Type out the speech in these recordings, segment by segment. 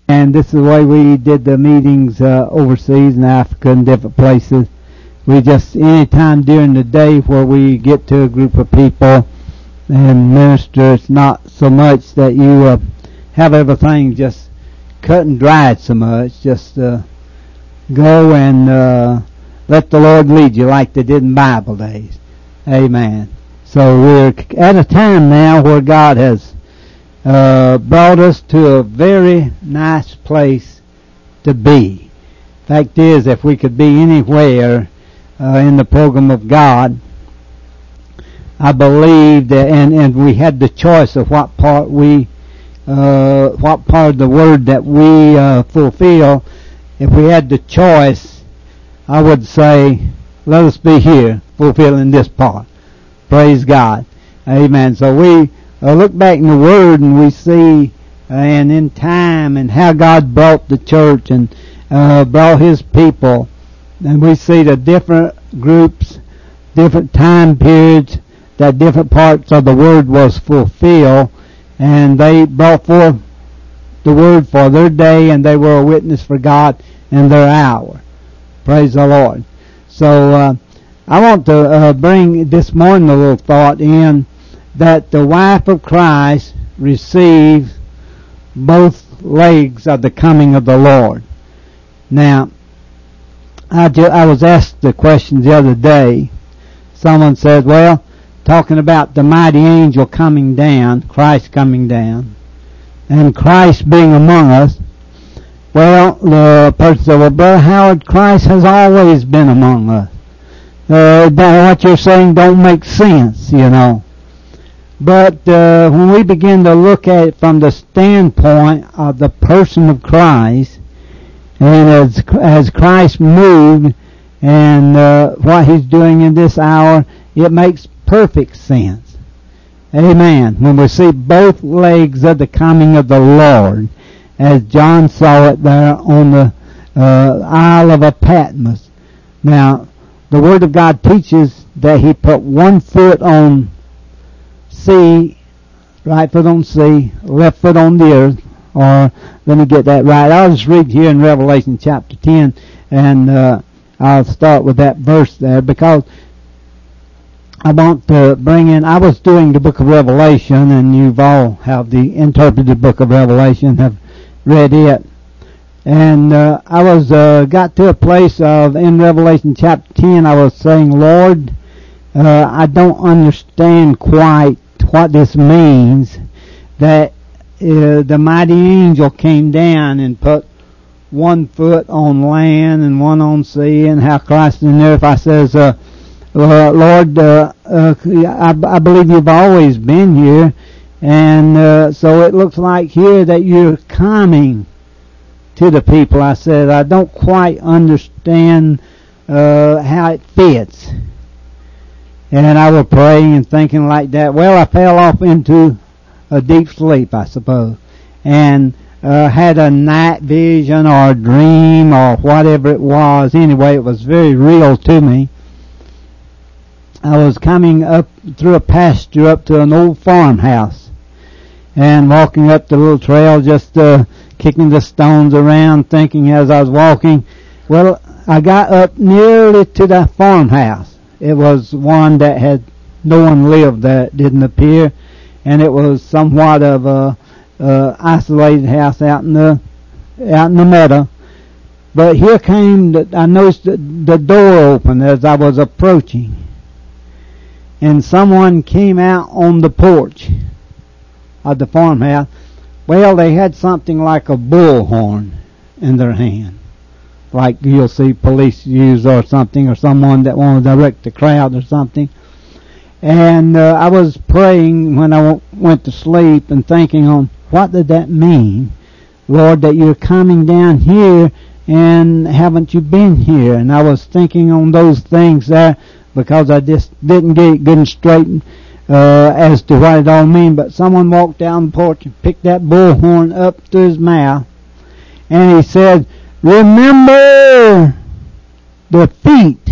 And this is the way we did the meetings overseas in Africa and different places. We just, any time during the day where we get to a group of people and minister, it's not so much that you have everything just cut and dried so much. Just go and let the Lord lead you like they did in Bible days. Amen. So we're at a time now where God has brought us to a very nice place to be. Fact is, if we could be anywhere in the program of God, I believe that, and we had the choice of what part of the word that we fulfill. If we had the choice, I would say, let us be here fulfilling this part. Praise God. Amen. So we look back in the Word and we see and in time and how God brought the church and brought His people. And we see the different groups, different time periods that different parts of the Word was fulfilled. And they brought forth the Word for their day, and they were a witness for God in their hour. Praise the Lord. So I want to bring this morning a little thought in that the wife of Christ receives both legs of the coming of the Lord. Now, I was asked the question the other day. Someone said, well, talking about the mighty angel coming down, Christ coming down, and Christ being among us. Well, the person said, well, Brother Howard, Christ has always been among us. What you're saying don't make sense, you know. But when we begin to look at it from the standpoint of the person of Christ, and as Christ moved and what He's doing in this hour, it makes perfect sense. Amen. When we see both legs of the coming of the Lord, as John saw it there on the Isle of Patmos. Now, the Word of God teaches that He put one foot on sea, right foot on sea, left foot on the earth. Or, let me get that right. I'll just read here in Revelation chapter 10, and I'll start with that verse there, because I want to bring in, I was doing the book of Revelation, and you've all have the interpreted book of Revelation, have read it. And I was got to a place of, in Revelation chapter 10, I was saying, Lord, I don't understand quite what this means, that the mighty angel came down and put one foot on land and one on sea, and how Christ in there. If I says, Lord, I believe you've always been here, and so it looks like here that you're coming to the people. I said, I don't quite understand how it fits. And I was praying and thinking like that. Well, I fell off into a deep sleep, I suppose, and had a night vision or a dream or whatever it was. Anyway, it was very real to me. I was coming up through a pasture up to an old farmhouse and walking up the little trail, just kicking the stones around, thinking as I was walking. Well, I got up nearly to the farmhouse. It was one that had no one lived there, it didn't appear, and it was somewhat of a isolated house out in the meadow. But here came, I noticed the door open as I was approaching, and someone came out on the porch of the farmhouse. Well, they had something like a bullhorn in their hand, like you'll see police use or something, or someone that want to direct the crowd or something. And I was praying when I went to sleep and thinking on, what did that mean? Lord, that you're coming down here, and haven't you been here? And I was thinking on those things there, because I just didn't get it good and straight as to what it all means. But someone walked down the porch and picked that bullhorn up to his mouth, and he said, remember the feet.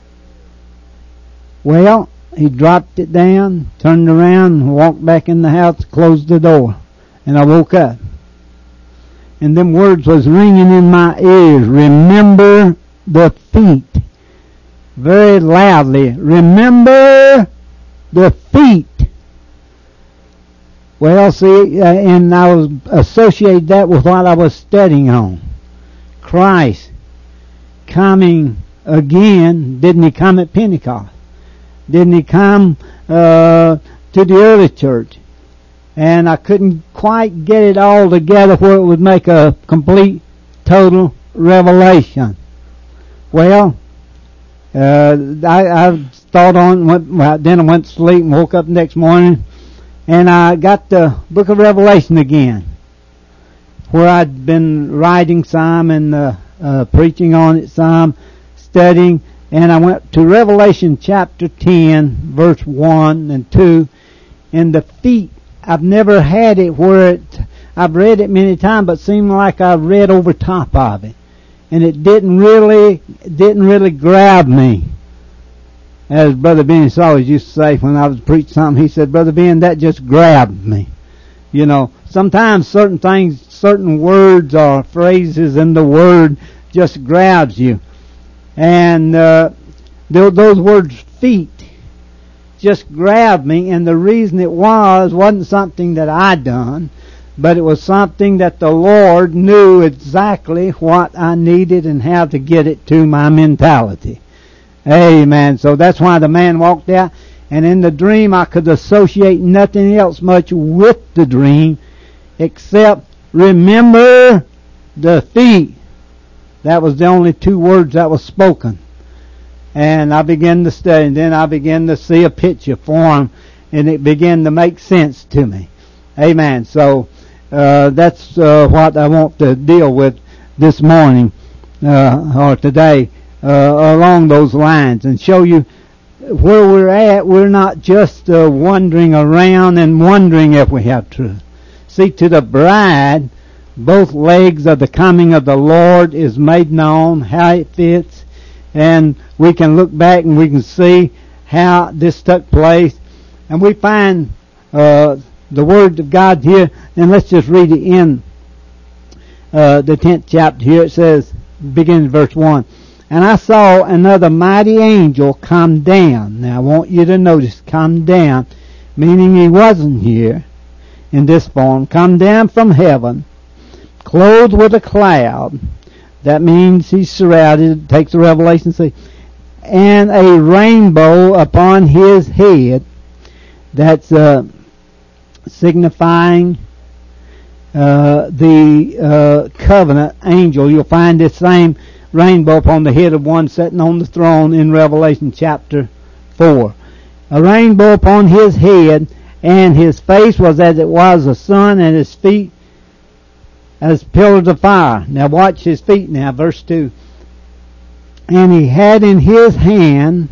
Well, he dropped it down, turned around, walked back in the house, closed the door, and I woke up. and them words was ringing in my ears. Remember the feet. Very loudly. Remember the feet. Well, see, and I was associated that with what I was studying on. Christ coming again. Didn't he come at Pentecost? Didn't he come to the early church? And I couldn't quite get it all together where it would make a complete, total revelation. Well, I thought on, then I went to sleep and woke up the next morning, and I got the book of Revelation again, where I'd been writing some and preaching on it some, studying, and I went to Revelation chapter 10, verse 1 and 2, and the feet. I've never had it where I've read it many times, but seemed like I've read over top of it. And it didn't really grab me. As Brother Ben always used to say when I was preaching something, he said, Brother Ben, that just grabbed me. You know, sometimes certain things, certain words or phrases in the Word just grabs you. And those words, feet, just grabbed me, and the reason it wasn't something that I done, but it was something that the Lord knew exactly what I needed and how to get it to my mentality. Amen. So that's why the man walked out, and in the dream I could associate nothing else much with the dream except remember the feet. That was the only two words that was spoken. And I began to study, and then I began to see a picture form, and it began to make sense to me. Amen. So that's what I want to deal with this morning or today along those lines, and show you where we're at. We're not just wandering around and wondering if we have truth. See, to the bride, both legs of the coming of the Lord is made known, how it fits. And we can look back and we can see how this took place. And we find the Word of God here. And let's just read it in the 10th chapter here. It says, beginning verse 1. And I saw another mighty angel come down. Now I want you to notice, come down, meaning he wasn't here in this form. Come down from heaven, clothed with a cloud. That means he's surrounded. It takes the Revelation, see, and a rainbow upon his head. That's signifying the covenant angel. You'll find this same rainbow upon the head of one sitting on the throne in Revelation chapter 4. A rainbow upon his head, and his face was as it was the sun, and his feet as pillars of fire. Now watch his feet now, verse 2. And he had in his hand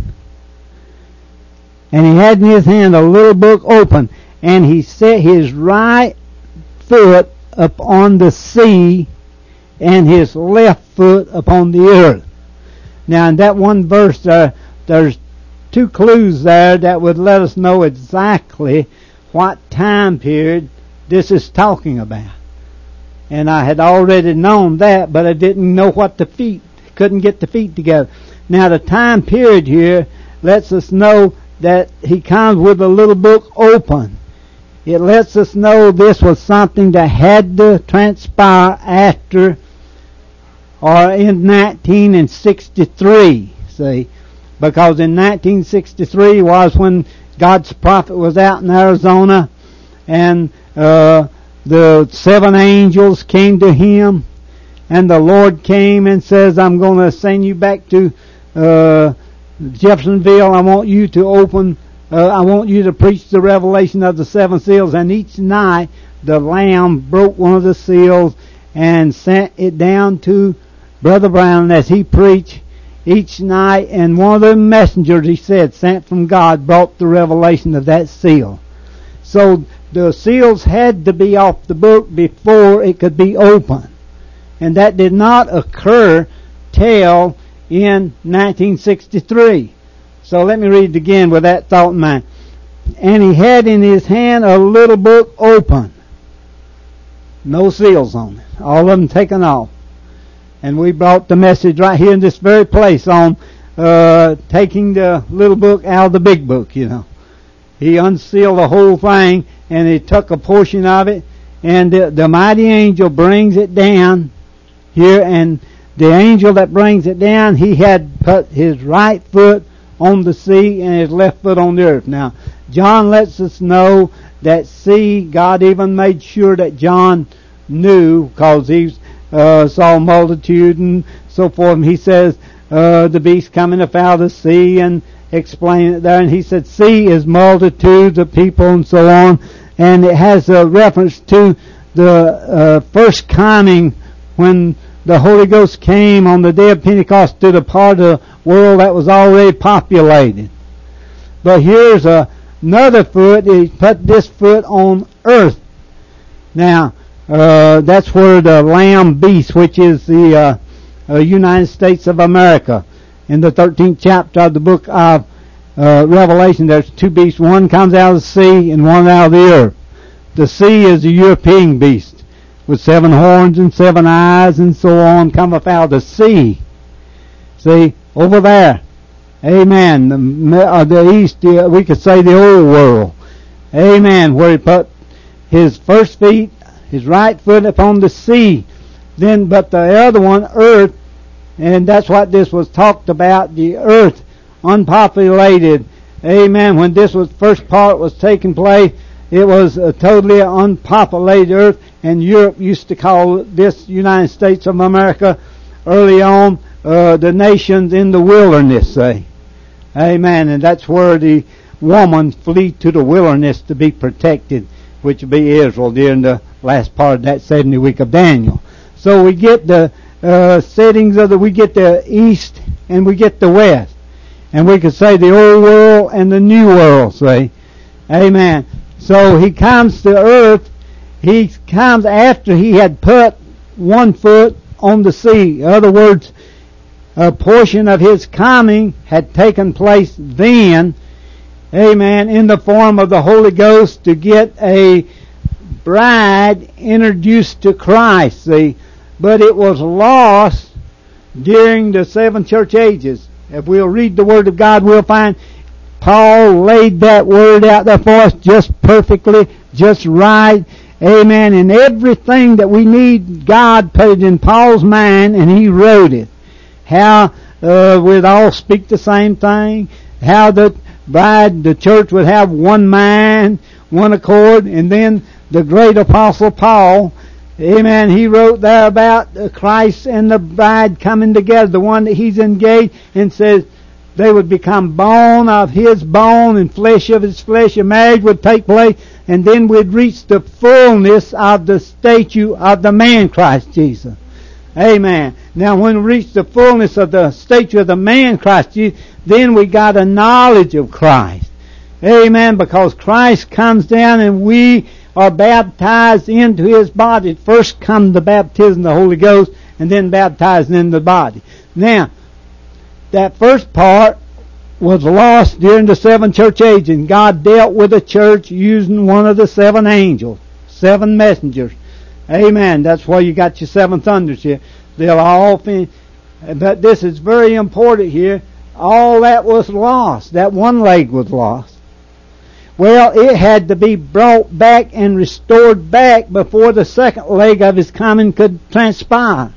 a little book open, and he set his right foot upon the sea, and his left foot upon the earth. Now in that one verse there's two clues there that would let us know exactly what time period this is talking about. And I had already known that, but I didn't know what the feet, couldn't get the feet together. Now the time period here lets us know that he comes with a little book open. It lets us know this was something that had to transpire after or in 1963, see. Because in 1963 was when God's prophet was out in Arizona, and the 7 angels came to him, and the Lord came and says, I'm going to send you back to Jeffersonville. I want you to preach the revelation of the 7 seals. And each night the Lamb broke one of the seals and sent it down to Brother Brown as he preached each night. And one of the messengers, he said, sent from God, brought the revelation of that seal. So the seals had to be off the book before it could be opened. And that did not occur till in 1963. So let me read it again with that thought in mind. And he had in his hand a little book open. No seals on it. All of them taken off. And we brought the message right here in this very place on taking the little book out of the big book, you know. He unsealed the whole thing, and he took a portion of it, and the mighty angel brings it down here, and the angel that brings it down, he had put his right foot on the sea and his left foot on the earth. Now, John lets us know that sea, God even made sure that John knew, because he saw multitude and so forth, and he says, the beast coming afoul of the sea, and explain it there, and he said sea is multitudes of people and so on, and it has a reference to the first coming when the Holy Ghost came on the day of Pentecost to the part of the world that was already populated. But here's another foot. He put this foot on earth. Now, that's where the Lamb beast, which is the United States of America. In the 13th chapter of the book of Revelation, there's two beasts. One comes out of the sea and one out of the earth. The sea is a European beast with 7 horns and 7 eyes and so on, cometh out of the sea. See, over there. Amen. The east, we could say the old world. Amen. Where he put his first feet, his right foot upon the sea. Then, but the other one, earth, and that's what this was talked about, the earth, unpopulated. Amen. When this was first part was taking place, it was a totally unpopulated earth, and Europe used to call this United States of America early on the nations in the wilderness, say. Amen. And that's where the woman flee to the wilderness to be protected, which would be Israel during the last part of that 70 week of Daniel. So we get the settings of we get the east and we get the west. And we could say the old world and the new world, say. Amen. So he comes to earth. He comes after he had put one foot on the sea. In other words, a portion of his coming had taken place then. Amen. In the form of the Holy Ghost to get a bride introduced to Christ, see. But it was lost during the 7 church ages. If we'll read the Word of God, we'll find Paul laid that Word out there for us just perfectly, just right. Amen. And everything that we need, God put it in Paul's mind, and he wrote it. How we'd all speak the same thing. How the bride, the church would have one mind, one accord. And then the great apostle Paul, amen, he wrote there about Christ and the bride coming together, the one that he's engaged, and says they would become bone of his bone and flesh of his flesh. A marriage would take place, and then we'd reach the fullness of the statue of the man Christ Jesus. Amen. Now when we reach the fullness of the statue of the man Christ Jesus, then we got a knowledge of Christ. Amen. Because Christ comes down and we are baptized into his body. First comes the baptism of the Holy Ghost, and then baptized into the body. Now, that first part was lost during the 7 church age, and God dealt with the church using one of the 7 angels, 7 messengers. Amen. That's why you got your 7 thunders here. They'll all finish. But this is very important here. All that was lost. That one leg was lost. Well, it had to be brought back and restored back before the second leg of his coming could transpire.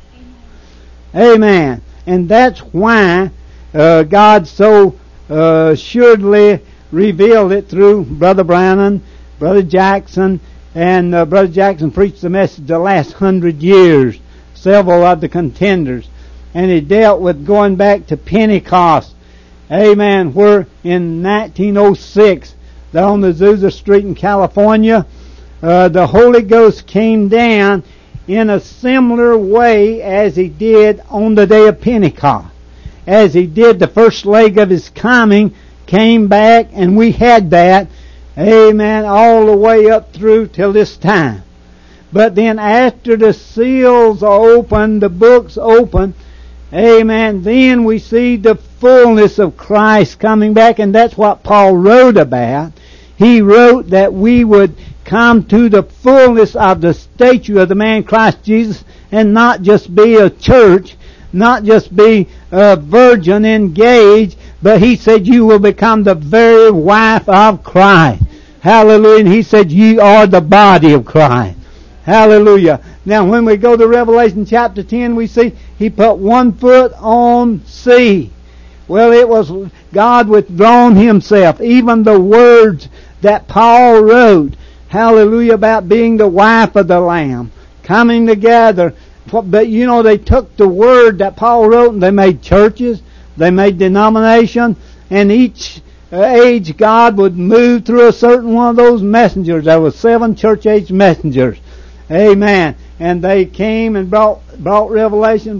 Amen. And that's why God so assuredly revealed it through Brother Branham, Brother Jackson, and Brother Jackson preached the message the last 100 years, several of the contenders. And he dealt with going back to Pentecost. Amen. Where in 1906, there on the Azusa Street in California, the Holy Ghost came down in a similar way as he did on the day of Pentecost. As he did the first leg of his coming, came back, and we had that, amen, all the way up through till this time. But then after the seals are open, the books open, amen, then we see the fullness of Christ coming back, and that's what Paul wrote about. He wrote that we would come to the fullness of the stature of the man Christ Jesus, and not just be a church, not just be a virgin engaged, but he said you will become the very wife of Christ. Hallelujah. And he said you are the body of Christ. Hallelujah. Now when we go to Revelation chapter 10, we see he put one foot on sea. Well, it was God withdrawn himself. Even the words that Paul wrote, hallelujah, about being the wife of the Lamb, coming together. But you know, they took the word that Paul wrote and they made churches, they made denomination, and each age God would move through a certain one of those messengers. There were 7 church age messengers. Amen. And they came and brought revelation.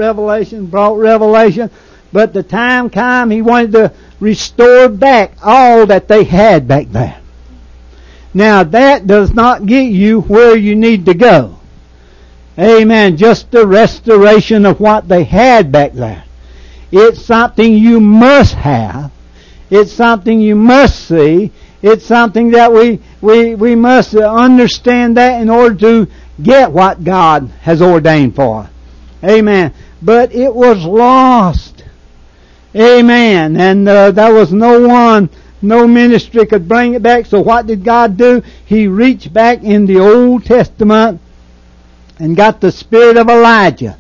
But the time came, he wanted to restore back all that they had back there. Now that does not get you where you need to go. Amen. Just the restoration of what they had back there. It's something you must have. It's something you must see. It's something that we must understand that in order to get what God has ordained for us. Amen. But it was lost. Amen. And there was no ministry could bring it back. So what did God do? He reached back in the Old Testament and got the spirit of Elijah.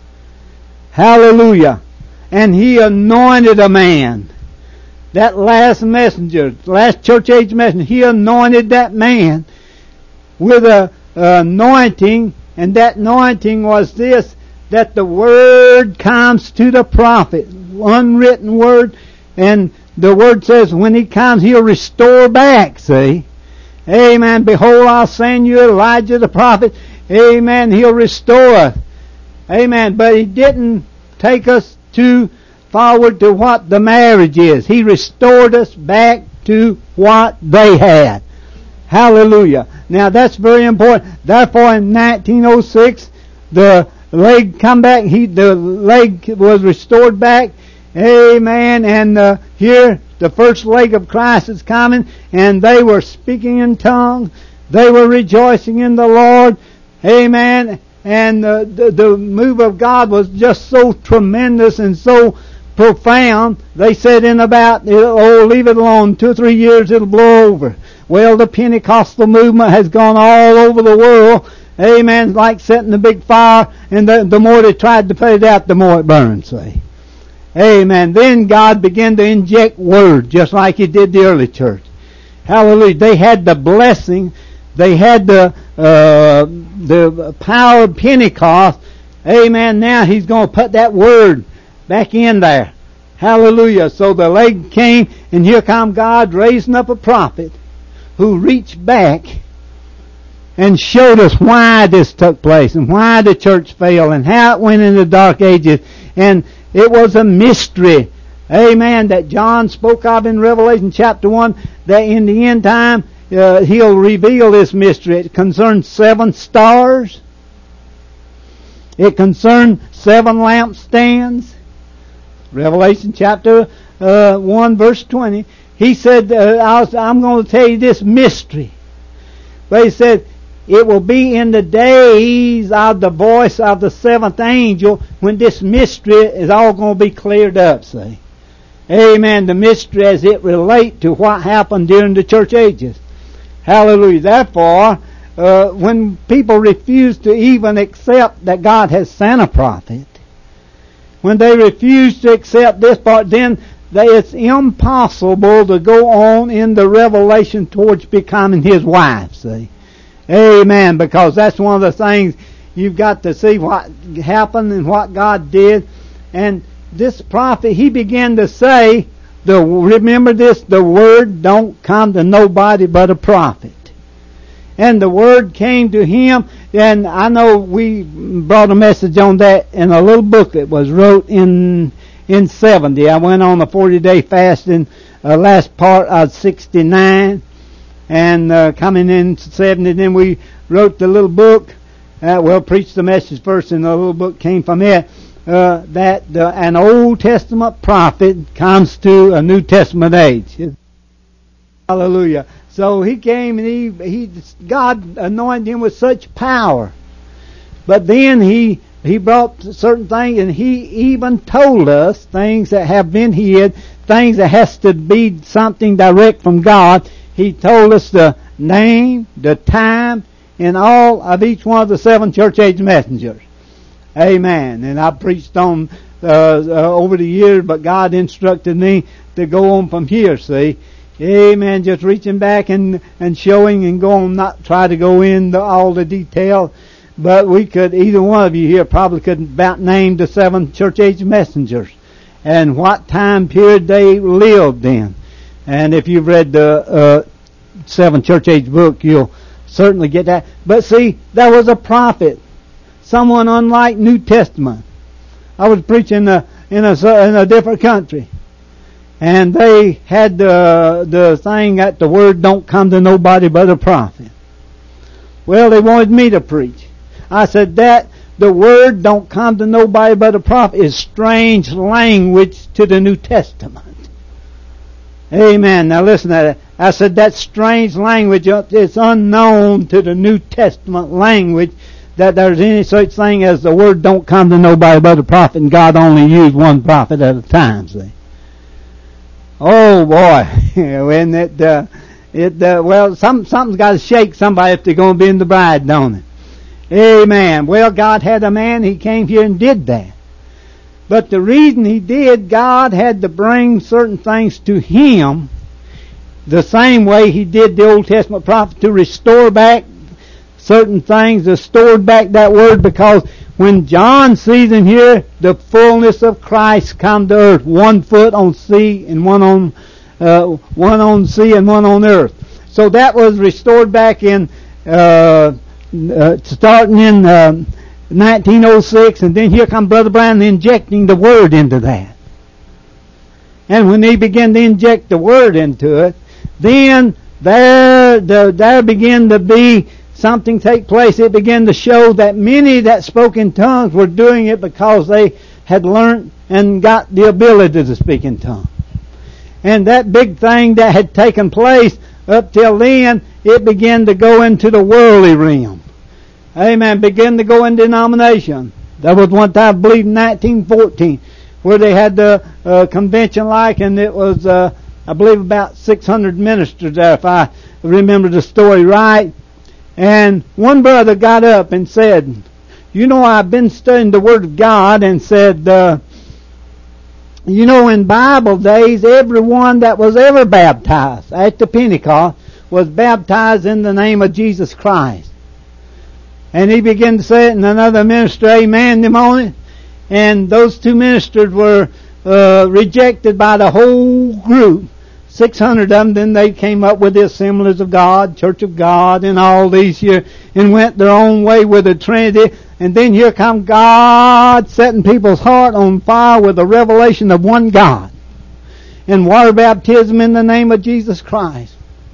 Hallelujah. And he anointed a man. That last messenger, last church age messenger, he anointed that man with a anointing, and that anointing was this, that the word comes to the prophet, unwritten word, and the word says when he comes, he'll restore back, see? Amen. Behold, I'll send you Elijah the prophet. Amen. He'll restore us. Amen. But he didn't take us forward to what the marriage is. He restored us back to what they had. Hallelujah. Now that's very important. Therefore in 1906, the leg come back. The leg was restored back. Amen. And here the first leg of Christ is coming, and they were speaking in tongues. They were rejoicing in the Lord. Amen. And the move of God was just so tremendous and so profound. They said in about, leave it alone, 2 or 3 years it'll blow over. Well, the Pentecostal movement has gone all over the world. Amen. Like setting a big fire, and the more they tried to put it out, the more it burned, see. Amen. Then God began to inject word, just like He did the early church. Hallelujah. They had the blessing. They had the power of Pentecost. Amen. Now He's going to put that word back in there. Hallelujah. So the leg came, and here come God raising up a prophet who reached back and showed us why this took place and why the church failed and how it went in the dark ages. And it was a mystery, amen, that John spoke of in Revelation chapter 1, that in the end time he'll reveal this mystery. It concerns 7 stars. It concerns 7 lampstands. Revelation chapter 1 verse 20. He said, I'm going to tell you this mystery. But he said, it will be in the days of the voice of the 7th angel when this mystery is all going to be cleared up, see. Amen. The mystery as it relates to what happened during the church ages. Hallelujah. Therefore, when people refuse to even accept that God has sent a prophet, when they refuse to accept this part, then it's impossible to go on in the revelation towards becoming His wife, see. Amen. Because that's one of the things you've got to see what happened and what God did. And this prophet, he began to say, remember this, the word don't come to nobody but a prophet. And the word came to him, and I know we brought a message on that in a little book that was wrote in 70. I went on a 40-day fast in last part of 69. And coming in 70, then we wrote the little book. Preached the message first, and the little book came from it. That an Old Testament prophet comes to a New Testament age. Hallelujah. So he came and God anointed him with such power. But then he brought certain things, and he even told us things that have been hid, things that has to be something direct from God. He told us the name, the time, and all of each one of the 7 church age messengers. Amen. And I preached on over the years, but God instructed me to go on from here, see. Amen. Just reaching back and showing and going, not try to go into all the detail. But we could, either one of you here probably could about name the 7 church age messengers and what time period they lived in. And if you've read the 7 church age book, you'll certainly get that. But see, there was a prophet, someone unlike New Testament. I was preaching in a different country, and they had the thing that the word don't come to nobody but a prophet. Well, they wanted me to preach. I said that the word don't come to nobody but a prophet is strange language to the New Testament. Amen. Now listen to that. I said that strange language is unknown to the New Testament language, that there's any such thing as the word don't come to nobody but a prophet, and God only used one prophet at a time, see. Oh boy. When well, something's got to shake somebody if they're going to be in the bride, don't it? Amen. Well, God had a man, he came here and did that. But the reason he did, God had to bring certain things to him the same way he did the Old Testament prophet, to restore back certain things, restored back that word, because when John sees him here, the fullness of Christ come to earth, 1 foot on sea and one on sea and one on earth. So that was restored back in starting in 1906, and then here come Brother Brown injecting the word into that. And when he began to inject the word into it, then there began to be something take place. It began to show that many that spoke in tongues were doing it because they had learned and got the ability to speak in tongues. And that big thing that had taken place up till then, it began to go into the worldly realm. Amen. Began to go in denomination. There was one time, I believe, in 1914, where they had the convention like, and it was, I believe, about 600 ministers there, if I remember the story right. And one brother got up and said, you know, I've been studying the Word of God, and said, you know, in Bible days, everyone that was ever baptized at the Pentecost was baptized in the name of Jesus Christ. And he began to say it, and another minister amened him on it. And those 2 ministers were rejected by the whole group. 600 of them, then they came up with the Assemblies of God, Church of God, and all these here, and went their own way with the Trinity. And then here come God setting people's heart on fire with the revelation of one God. And water baptism in the name of Jesus Christ.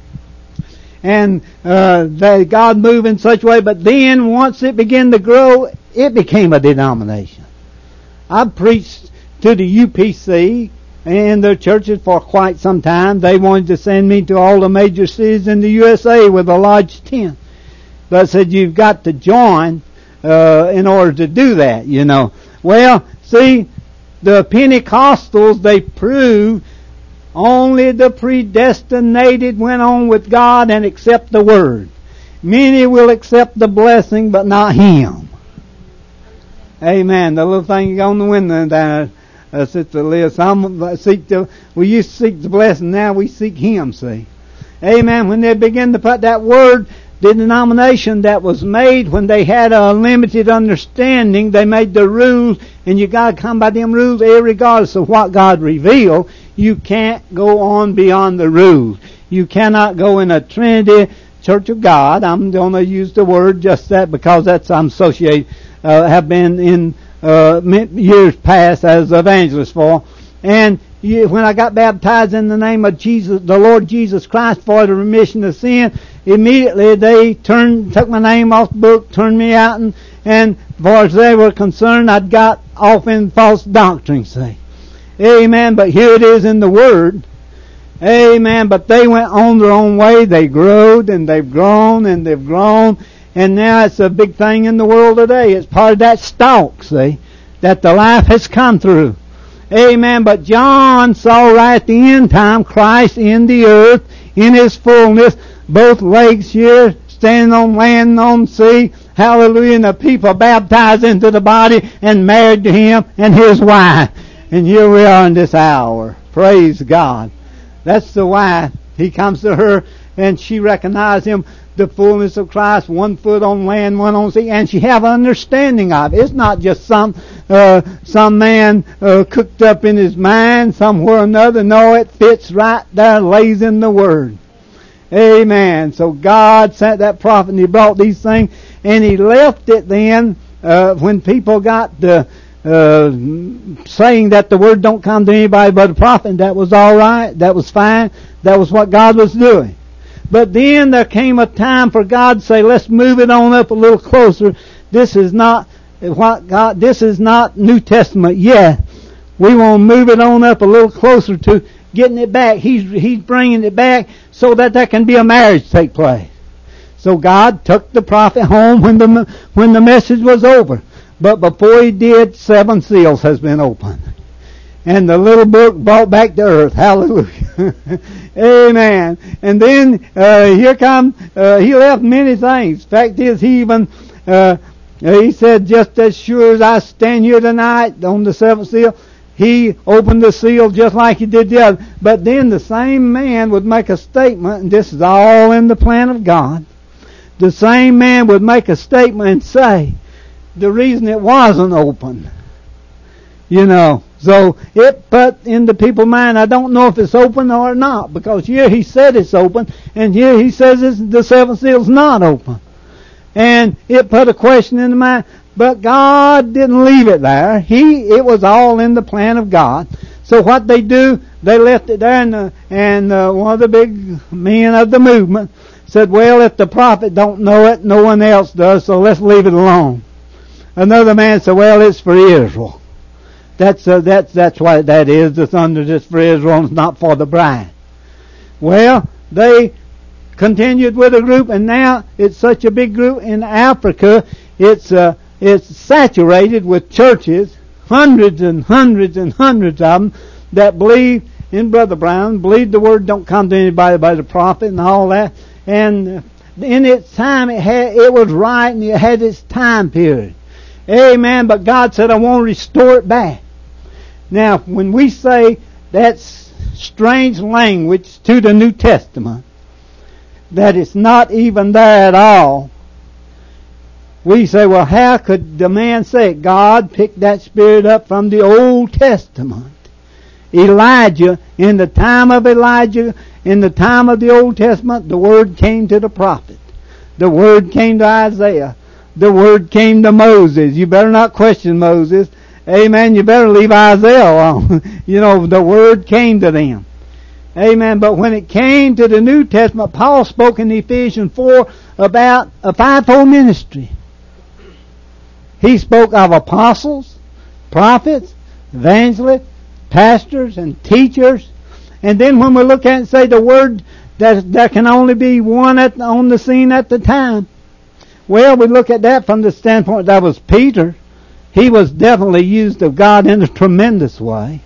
And God moved in such a way, but then once it began to grow, it became a denomination. I preached to the UPC and their churches for quite some time. They wanted to send me to all the major cities in the USA with a large tent. But I said, you've got to join in order to do that, you know. Well, see, the Pentecostals, they proved only the predestinated went on with God and accept the Word. Many will accept the blessing, but not Him. Amen. The little thing on the window down there, Sister Liz. We used to seek the blessing, now we seek Him, see. Amen. When they begin to put that Word, the denomination that was made when they had a limited understanding, they made the rules, and you got to come by them rules regardless of what God revealed. You can't go on beyond the rules. You cannot go in a Trinity Church of God. I'm going to use the word just that because that's I'm associated, have been in years past as evangelist for. And when I got baptized in the name of Jesus, the Lord Jesus Christ, for the remission of sin, immediately they took my name off the book, turned me out, and as far as they were concerned, I'd got off in false doctrine, see. Amen. But here it is in the Word. Amen. But they went on their own way. They growed and they've grown and they've grown. And now it's a big thing in the world today. It's part of that stalk, see, that the life has come through. Amen. But John saw right at the end time Christ in the earth, in His fullness, both lakes here, standing on land and on sea. Hallelujah. And the people baptized into the body and married to Him and His wife. And here we are in this hour. Praise God. That's the wife. He comes to her and she recognized Him, the fullness of Christ, 1 foot on land, 1 on sea, and she have understanding of it. It's not just some man cooked up in his mind somewhere or another. No, it fits right there, lays in the Word. Amen. So God sent that prophet and He brought these things, and He left it then when people got the saying that the Word don't come to anybody but a prophet, and that was all right. That was fine. That was what God was doing. But then there came a time for God to say, let's move it on up a little closer. This is not this is not New Testament yet. We want to move it on up a little closer to getting it back. He's bringing it back so that there can be a marriage take place. So God took the prophet home when the message was over. But before He did, 7 seals has been opened. And the little book brought back to earth. Hallelujah. Amen. And then here come, He left many things. Fact is, He even, He said, just as sure as I stand here tonight on the 7th seal, He opened the seal just like He did the other. But then the same man would make a statement, and this is all in the plan of God. The same man would make a statement and say, the reason it wasn't open, so it put in the people's mind, I don't know if it's open or not, because here He said it's open, and here He says the 7th seal's not open. And it put a question in the mind, but God didn't leave it there. It was all in the plan of God. So what they do, they left it there, and one of the big men of the movement said, well, if the prophet don't know it, no one else does, so let's leave it alone. Another man said, well, it's for Israel. That's what that is. The thunder is for Israel and it's not for the bride. Well, they continued with a group, and now it's such a big group in Africa. It's saturated with churches, hundreds and hundreds and hundreds of them that believe in Brother Brown, believe the Word don't come to anybody but the prophet and all that. And in its time, it was right, and it had its time period. Amen. But God said, I want to restore it back. Now, when we say that's strange language to the New Testament, that it's not even there at all, we say, well, how could the man say it? God picked that spirit up from the Old Testament. Elijah, in the time of Elijah, in the time of the Old Testament, the Word came to the prophet. The Word came to Isaiah. The Word came to Moses. You better not question Moses. Amen. You better leave Isaiah alone. The Word came to them. Amen. But when it came to the New Testament, Paul spoke in Ephesians 4 about a fivefold ministry. He spoke of apostles, prophets, evangelists, pastors, and teachers. And then when we look at it and say the Word, that there can only be one on the scene at the time. Well, we look at that from the standpoint that was Peter. He was definitely used of God in a tremendous way.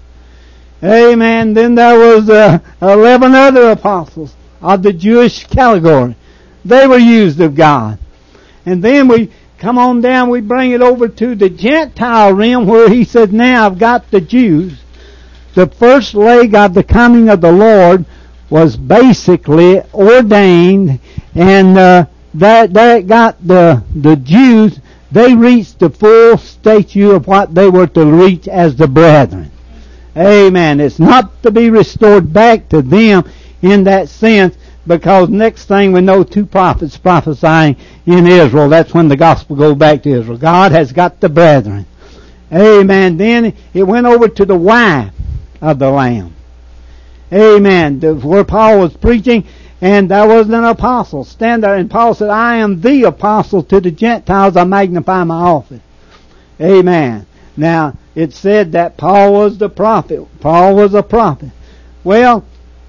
Amen. Then there was 11 other apostles of the Jewish category. They were used of God. And then we come on down, we bring it over to the Gentile realm where He said, now I've got the Jews. The first leg of the coming of the Lord was basically ordained, and that got the Jews. They reached the full stature of what they were to reach as the brethren. Amen. It's not to be restored back to them in that sense, because next thing we know, 2 prophets prophesying in Israel. That's when the gospel goes back to Israel. God has got the brethren. Amen. Then it went over to the wife of the Lamb. Amen. Where Paul was preaching, and there was an apostle stand there, and Paul said, I am the apostle to the Gentiles, I magnify my office. Amen. Now, it said that Paul was the prophet. Paul was a prophet. Well,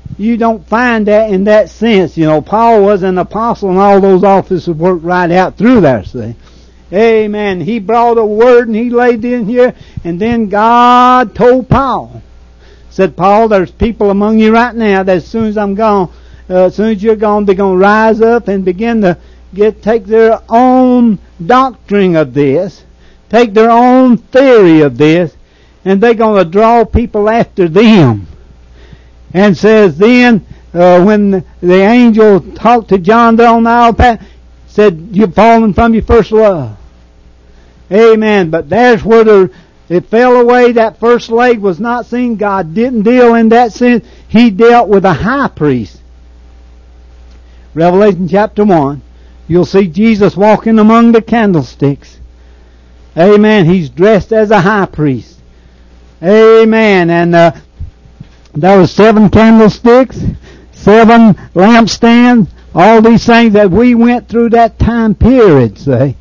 you don't find that in that sense. You know, Paul was an apostle and all those offices worked right out through there, see. Amen. He brought a word and he laid in here, and then God told Paul, said, Paul, there's people among you right now that as soon as I'm gone, as soon as you're gone, they're going to rise up and begin to take their own doctrine of this, take their own theory of this, and they're going to draw people after them. And says then, when the angel talked to John there on the Isle of Patmos, said, you've fallen from your first love. Amen. But there's where it fell away. That first leg was not seen. God didn't deal in that sense. He dealt with a high priest. Revelation chapter 1. You'll see Jesus walking among the candlesticks. Amen. He's dressed as a high priest. Amen. And there were 7 candlesticks, 7 lampstands, all these things that we went through that time period, see.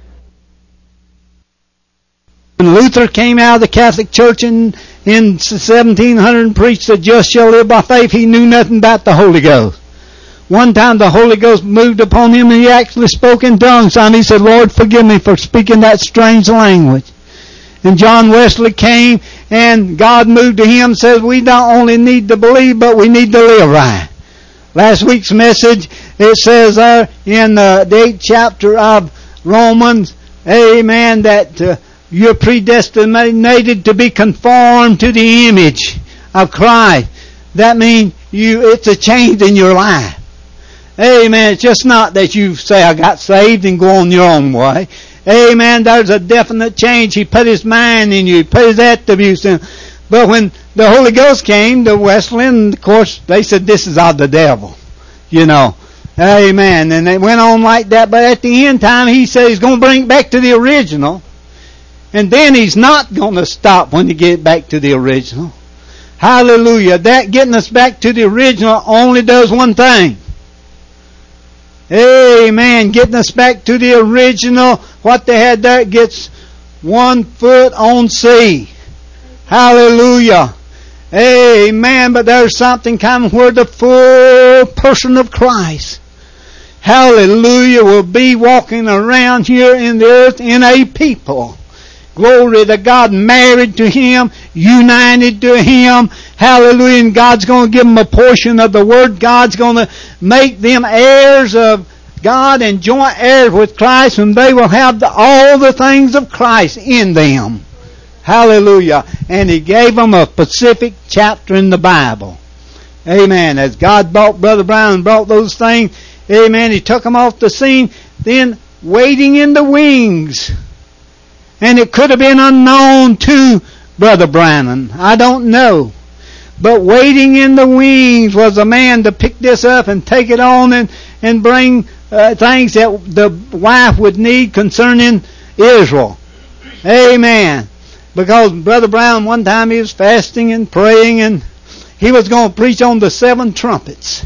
When Luther came out of the Catholic Church in 1700 and preached the just shall live by faith, he knew nothing about the Holy Ghost. One time the Holy Ghost moved upon him and he actually spoke in tongues. And he said, Lord, forgive me for speaking that strange language. And John Wesley came and God moved to him and said, we not only need to believe, but we need to live right. Last week's message, it says there in the 8th chapter of Romans, amen, that you're predestinated to be conformed to the image of Christ. That means it's a change in your life. Amen. It's just not that you say, I got saved and go on your own way. Amen. There's a definite change. He put His mind in you. He put His attributes in. But when the Holy Ghost came to Wesleyan, of course, they said, this is of the devil. You know. Amen. And it went on like that. But at the end time, He said He's going to bring it back to the original. And then He's not going to stop when you get back to the original. Hallelujah. That getting us back to the original only does one thing. Amen. Getting us back to the original, what they had there, gets 1 foot on sea. Hallelujah. Amen. But there's something coming where the full person of Christ, hallelujah, will be walking around here in the earth in a people. Glory to God, married to Him, united to Him. Hallelujah. And God's going to give them a portion of the Word. God's going to make them heirs of God and joint heirs with Christ, and they will have all the things of Christ in them. Hallelujah. And He gave them a specific chapter in the Bible. Amen. As God brought Brother Brown and brought those things, amen, He took them off the scene, then waiting in the wings. And it could have been unknown to Brother Branham. I don't know. But waiting in the wings was a man to pick this up and take it on and bring things that the wife would need concerning Israel. Amen. Because Brother Brown, one time he was fasting and praying and he was going to preach on the 7 trumpets.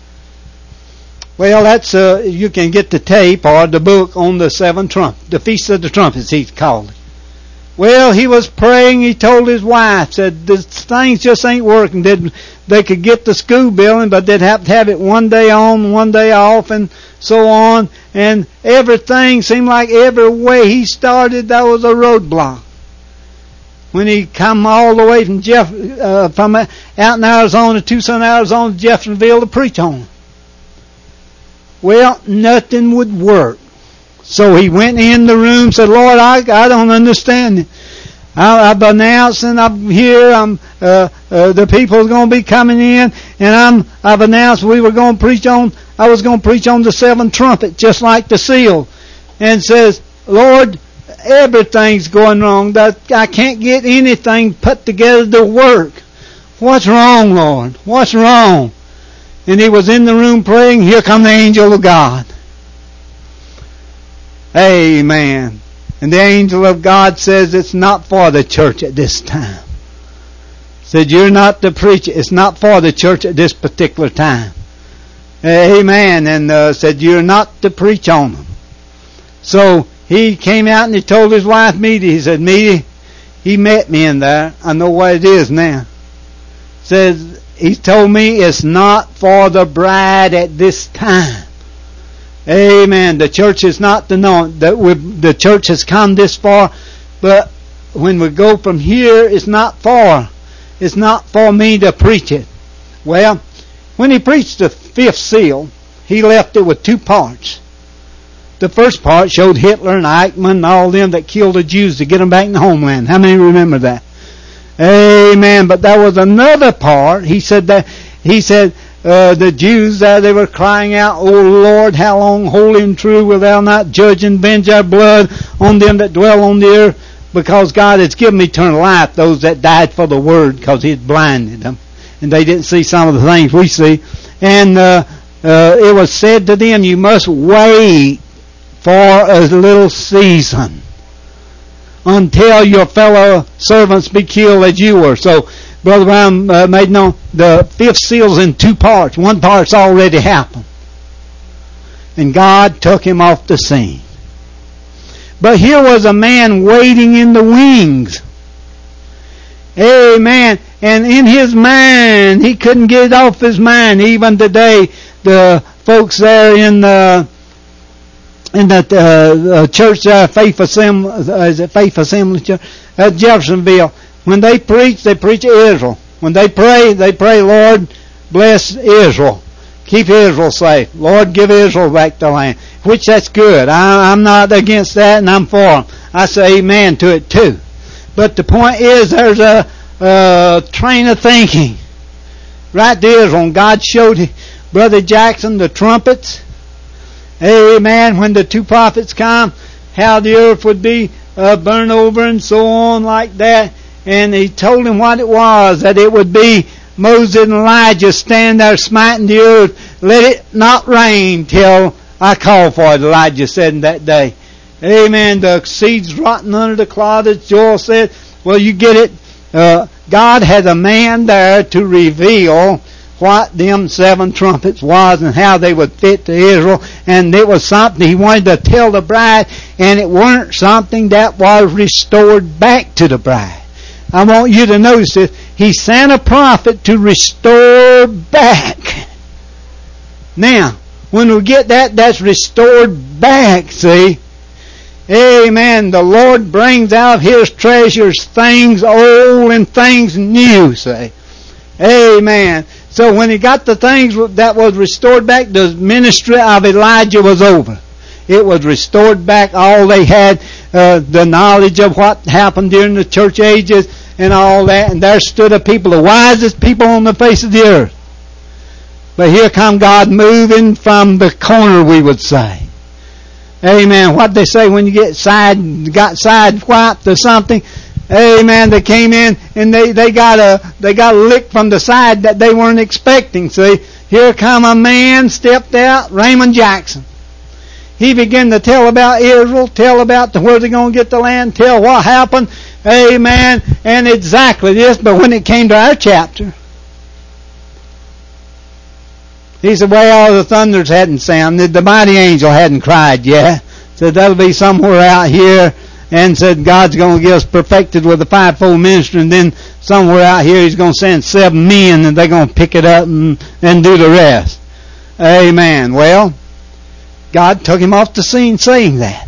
Well, that's you can get the tape or the book on the 7 trumpets, the Feast of the Trumpets, he's called it. Well, he was praying. He told his wife, said, "This things just ain't working." They could get the school building, but they'd have to have it one day on, one day off, and so on. And everything seemed like every way he started, there was a roadblock. When he come all the way from out in Arizona, Tucson, Arizona, to Jeffersonville to preach on. Well, nothing would work. So he went in the room and said, Lord, I don't understand it. I've announced and I'm here. The people are going to be coming in, and I've announced we were going to preach on. I was going to preach on the 7 trumpets, just like the seal, and says, Lord, everything's going wrong. I can't get anything put together to work. What's wrong, Lord? What's wrong? And he was in the room praying. Here come the angel of God. Amen. And the angel of God says it's not for the church at this time. Said you're not to preach it. It's not for the church at this particular time. Amen. And said you're not to preach on them. So he came out and he told his wife, Meady, he said, Meady, he met me in there. I know what it is now. Says, he told me it's not for the bride at this time. Amen. The church is not to know that the church has come this far, but when we go from here, it's not for me to preach it. Well, when he preached the fifth seal, he left it with two parts. The first part showed Hitler and Eichmann and all them that killed the Jews to get them back in the homeland. How many remember that? Amen. But there was another part. He said the Jews they were crying out, "O Lord, how long, holy and true, wilt thou not judge and avenge our blood on them that dwell on the earth? Because God has given eternal life, those that died for the word, because He had blinded them, and they didn't see some of the things we see." And it was said to them, "You must wait for a little season until your fellow servants be killed as you were." So Brother Brown made known the fifth seal's in two parts. One part's already happened, and God took him off the scene. But here was a man waiting in the wings. Amen. And in his mind, he couldn't get it off his mind. Even today, the folks there in the church, Faith Assembly, is it Faith Assembly Church at Jeffersonville? When they preach Israel. When they pray, "Lord, bless Israel. Keep Israel safe. Lord, give Israel back the land." Which that's good. I'm not against that, and I'm for them. I say amen to it too. But the point is, there's a train of thinking right to Israel. And God showed Brother Jackson the trumpets. Amen. When the two prophets come, how the earth would be burned over and so on like that. And he told him what it was, that it would be Moses and Elijah stand there smiting the earth. "Let it not rain till I call for it," Elijah said in that day. Amen. The seeds rotten under the clods, as Joel said. Well, you get it. God had a man there to reveal what them seven trumpets was and how they would fit to Israel. And it was something he wanted to tell the bride, and it weren't something that was restored back to the bride. I want you to notice this. He sent a prophet to restore back. Now, when we get that's restored back, see. Amen. The Lord brings out of His treasures things old and things new, see. Amen. So when he got the things that was restored back, the ministry of Elijah was over. It was restored back. All they had, the knowledge of what happened during the church ages and all that. And there stood a people, the wisest people on the face of the earth. But here come God moving from the corner, we would say. Amen. What they say when you got sideswiped or something. Amen. They came in and they got a lick from the side that they weren't expecting. See, here come a man stepped out, Raymond Jackson. He began to tell about Israel, tell about where they're going to get the land, tell what happened. Amen. And exactly this. But when it came to our chapter, he said, "Well, the thunders hadn't sounded, the mighty angel hadn't cried yet." Said that'll be somewhere out here. And said God's going to get us perfected with the fivefold ministry, and then somewhere out here He's going to send 7 men, and they're going to pick it up and do the rest. Amen. Well, God took him off the scene saying that.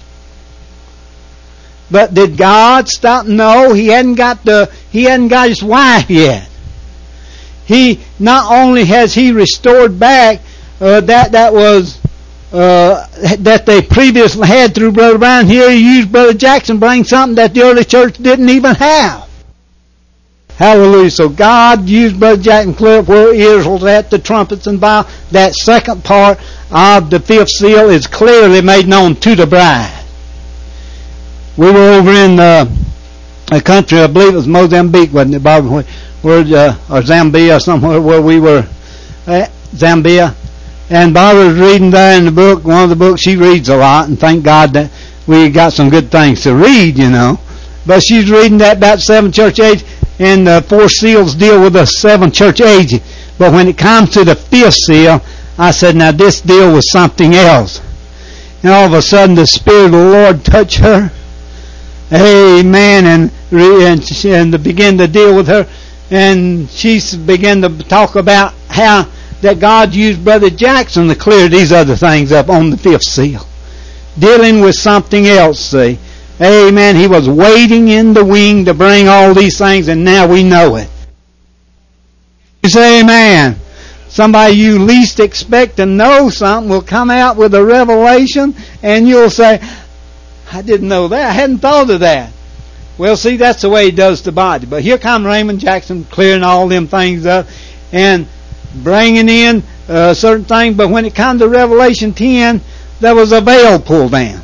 But did God stop? No, He hadn't got His wife yet. He not only has He restored back that was. That they previously had through Brother Brown. Here He used Brother Jackson to bring something that the early church didn't even have. Hallelujah. So God used Brother Jackson clear up where Israel's at, the trumpets and vial. That second part of the fifth seal is clearly made known to the bride. We were over in a country, I believe it was Mozambique, wasn't it, Bob? Or Zambia, somewhere where we were at, Zambia. And Barbara was reading there in the book, one of the books. She reads a lot, and thank God that we got some good things to read, you know. But she's reading that about 7 church ages, and the 4 seals deal with the 7 church ages. But when it comes to the 5th seal, I said, now this deal with something else. And all of a sudden the Spirit of the Lord touched her. Amen. And began to deal with her. and she began to talk about how that God used Brother Jackson to clear these other things up on the fifth seal. Dealing with something else, see. Amen. He was waiting in the wing to bring all these things, and now we know it. You say amen. Somebody you least expect to know something will come out with a revelation, and you'll say, I didn't know that. I hadn't thought of that. Well, see, that's the way He does the body. But here come Raymond Jackson clearing all them things up and bringing in certain things. But when it comes to Revelation 10, there was a veil pulled down.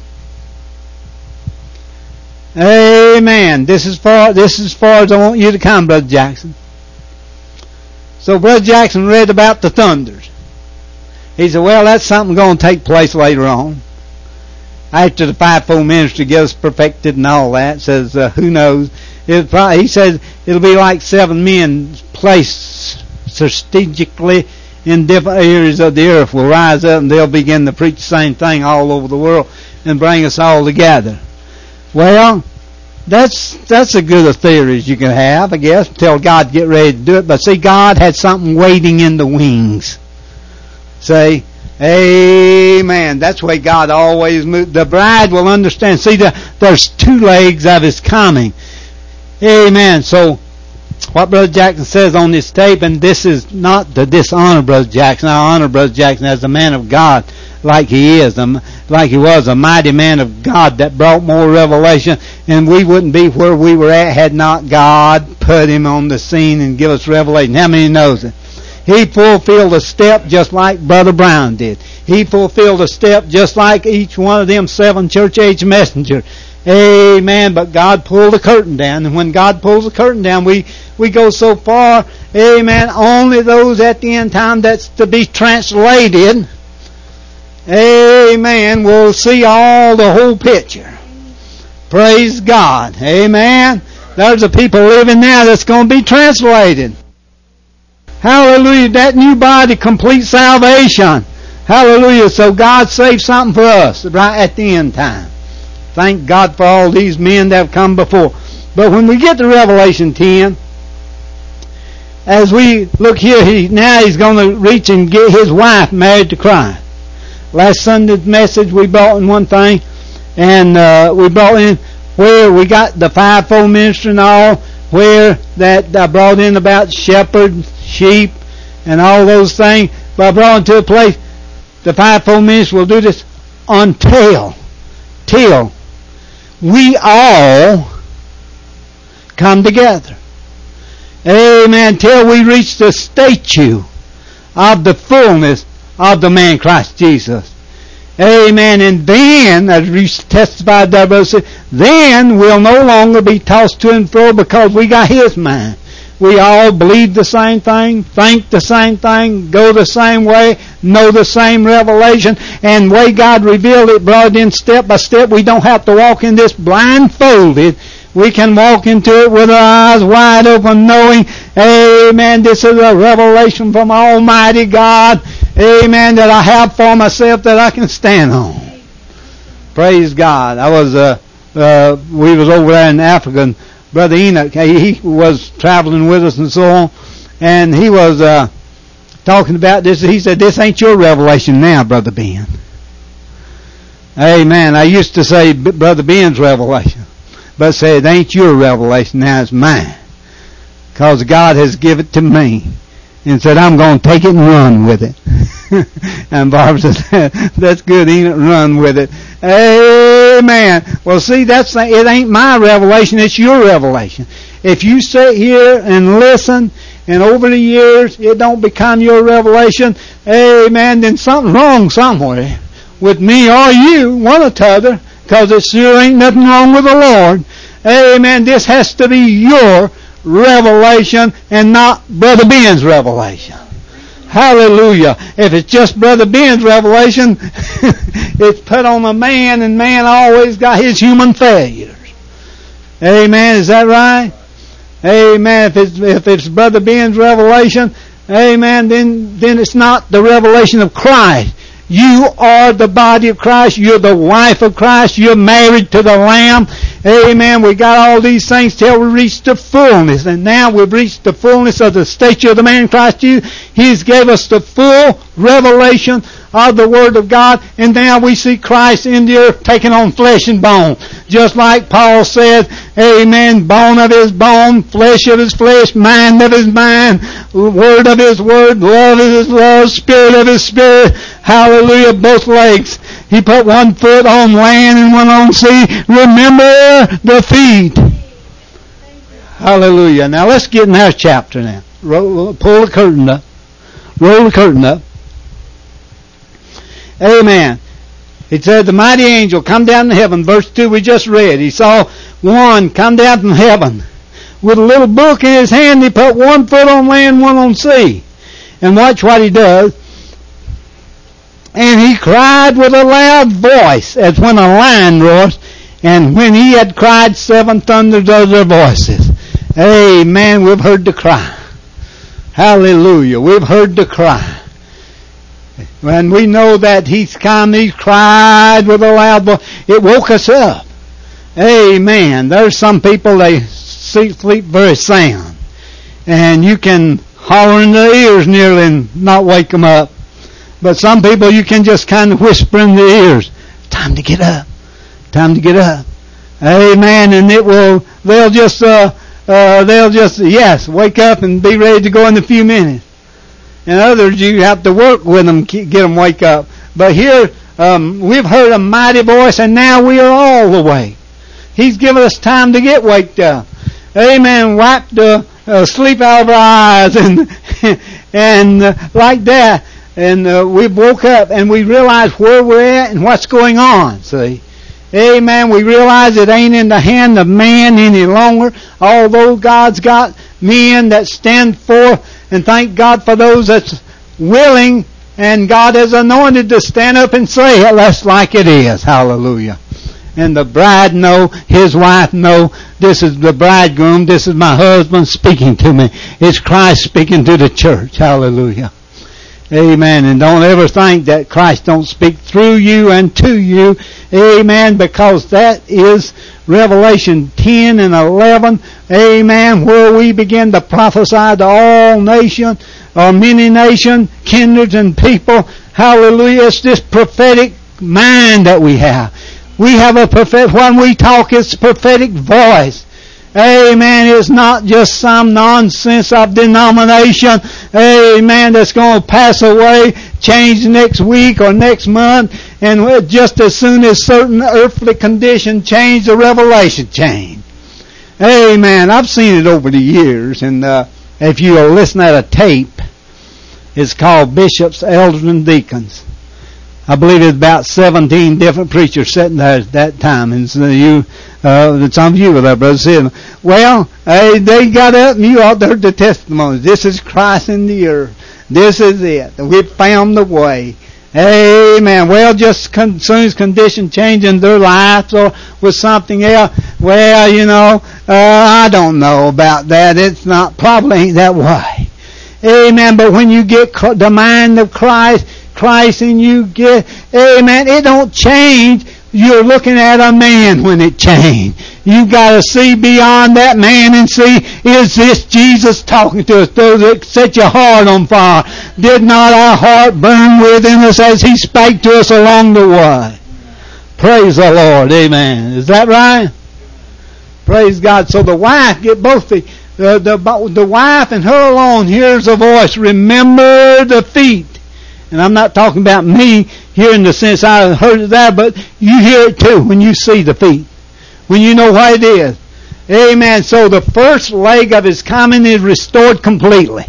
Amen. This is far as I want you to come, Brother Jackson. So Brother Jackson read about the thunders. He said, well, that's something going to take place later on. After the fivefold ministry gets perfected and all that. Says, who knows? He says it'll be like 7 men placed strategically in different areas of the earth will rise up, and they'll begin to preach the same thing all over the world and bring us all together. Well, that's a good theory as you can have, I guess, until God get ready to do it. But see, God had something waiting in the wings. Say, amen. That's the way God always moves. The bride will understand. See, there's 2 legs of His coming. Amen. So, what Brother Jackson says on this tape, and this is not to dishonor Brother Jackson. I honor Brother Jackson as a man of God, like he is, like he was a mighty man of God that brought more revelation, and we wouldn't be where we were at had not God put him on the scene and give us revelation. How many knows it? He fulfilled a step just like Brother Brown did. He fulfilled a step just like each one of them 7 church-age messengers. Amen. But God pulled the curtain down, and when God pulls the curtain down, we go so far. Amen. Only those at the end time that's to be translated, amen, will see all the whole picture. Praise God. Amen. There's a people living now that's going to be translated. Hallelujah. That new body, complete salvation. Hallelujah. So God saved something for us right at the end time. Thank God for all these men that have come before. But when we get to Revelation 10, as we look here, he's going to reach and get his wife married to Christ. Last Sunday's message we brought in one thing, and we brought in where we got the fivefold ministry and all, where that I brought in about shepherd, sheep, and all those things. But I brought into a place, the fivefold ministry will do this until we all come together. Amen. Till we reach the statue of the fullness of the man Christ Jesus. Amen. And then, as we testified there, brother, then we'll no longer be tossed to and fro because we got His mind. We all believe the same thing, think the same thing, go the same way, know the same revelation, and the way God revealed it, brought it in step by step. We don't have to walk in this blindfolded. We can walk into it with our eyes wide open, knowing, amen, this is a revelation from Almighty God, amen, that I have for myself that I can stand on. Praise God. We was over there in Africa, and Brother Enoch, he was traveling with us and so on, and he was talking about this. He said, this ain't your revelation now, Brother Ben. Amen. I used to say Brother Ben's revelation, but say it ain't your revelation, now it's mine. Because God has given it to me and said, I'm going to take it and run with it. And Barbara said, that's good, Enoch, run with it. Amen. Well, see, it ain't my revelation, it's your revelation. If you sit here and listen, and over the years it don't become your revelation, amen, then something's wrong somewhere with me or you, one or t'other, because it sure ain't nothing wrong with the Lord. Amen. This has to be your revelation and not Brother Ben's revelation. Hallelujah. If it's just Brother Ben's revelation, it's put on a man, and man always got his human failures. Amen. Is that right? Amen. If it's Brother Ben's revelation, amen, then it's not the revelation of Christ. You are the body of Christ. You're the wife of Christ. You're married to the Lamb. Amen. We got all these things till we reach the fullness. And now we've reached the fullness of the stature of the man Christ Jesus. He's gave us the full revelation of the Word of God. And now we see Christ in the earth taking on flesh and bone. Just like Paul said, amen, bone of his bone, flesh of his flesh, mind of his mind, word of his word, love of his love, spirit of his spirit. Hallelujah, both legs. He put one foot on land and one on sea. Remember the feet. Hallelujah. Now let's get in our chapter now. Pull the curtain up. Roll the curtain up. Amen. It said the mighty angel come down to heaven. Verse 2 we just read. He saw one come down from heaven with a little book in his hand. He put one foot on land, one on sea. And watch what he does. And he cried with a loud voice, as when a lion roars. And when he had cried, 7 thunders of their voices. Amen. We've heard the cry. Hallelujah. We've heard the cry. When we know that he's come, he's cried with a loud voice. It woke us up. Amen. There's some people, they sleep very sound. And you can holler in their ears nearly and not wake them up. But some people you can just kind of whisper in their ears, time to get up. Time to get up. Amen. And they'll just, yes, wake up and be ready to go in a few minutes. And others, you have to work with them, get them wake up. But here, we've heard a mighty voice, and now we are all awake. He's given us time to get waked up. Amen. Wipe the sleep out of our eyes and like that. And we woke up and we realize where we're at and what's going on. See? Amen. We realize it ain't in the hand of man any longer. Although God's got men that stand forth, and thank God for those that's willing, and God has anointed to stand up and say it. That's like it is. Hallelujah. And the bride know, his wife know, this is the bridegroom, this is my husband speaking to me. It's Christ speaking to the church. Hallelujah. Amen. And don't ever think that Christ don't speak through you and to you. Amen. Because that is Revelation 10 and 11. Amen. Where we begin to prophesy to all nations, or many nations, kindreds and people. Hallelujah. It's this prophetic mind that we have. We have a prophetic, when we talk, it's prophetic voice. Amen. It's not just some nonsense of denomination. Amen. That's going to pass away, change next week or next month, and just as soon as certain earthly conditions change, the revelation change. Amen. I've seen it over the years, and if you listen at a tape, it's called Bishops, Elders, and Deacons. I believe it's about 17 different preachers sitting there at that time. And so some of you were there, Brother Sid. Well, they got up and you all heard the testimony. This is Christ in the earth. This is it. We found the way. Amen. Well, just as soon as conditions change in their lives or with something else, well, I don't know about that. It's not, probably ain't that way. Amen. But when you get the mind of Christ in you, amen, it don't change. You're looking at a man when it changed. You've got to see beyond that man and see, is this Jesus talking to us? Does it set your heart on fire? Did not our heart burn within us as he spake to us along the way? Praise the Lord. Amen. Is that right? Praise God. So the wife, get both the wife and her alone hears a voice, remember the feet. And I'm not talking about me here in the sense I heard it there, but you hear it too when you see the feet. When you know what it is. Amen. So the first leg of his coming is restored completely.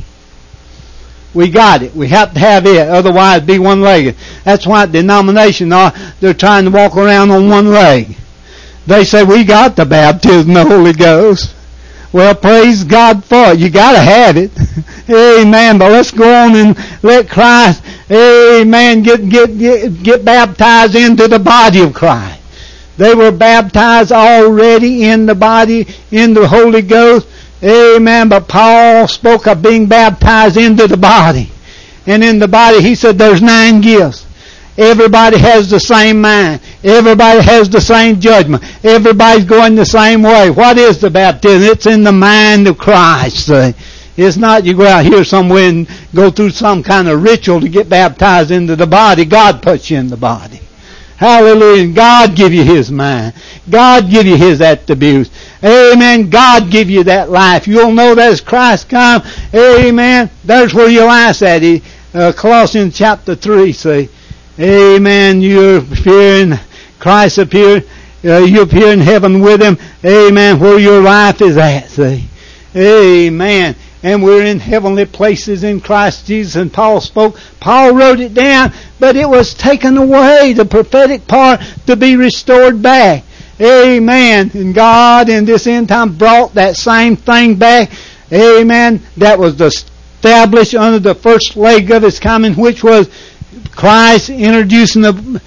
We got it. We have to have it. Otherwise be one-legged. That's why denomination they're trying to walk around on one leg. They say we got the baptism of the Holy Ghost. Well, praise God for it. You got to have it. Amen. But let's go on and let Christ, amen, get baptized into the body of Christ. They were baptized already in the body, in the Holy Ghost. Amen. But Paul spoke of being baptized into the body. And in the body, he said there's 9 gifts. Everybody has the same mind. Everybody has the same judgment. Everybody's going the same way. What is the baptism? It's in the mind of Christ. See? It's not you go out here somewhere and go through some kind of ritual to get baptized into the body. God puts you in the body. Hallelujah. God give you His mind. God give you His attributes. Amen. God give you that life. You'll know that as Christ comes. Amen. There's where your life's at. Colossians chapter 3, see. Amen. You're appearing, Christ appeared. You appear in heaven with Him. Amen. Where your life is at, see. Amen. And we're in heavenly places in Christ Jesus. And Paul wrote it down, but it was taken away, the prophetic part, to be restored back. Amen. And God in this end time brought that same thing back. Amen. That was established under the first leg of His coming, which was Paul introducing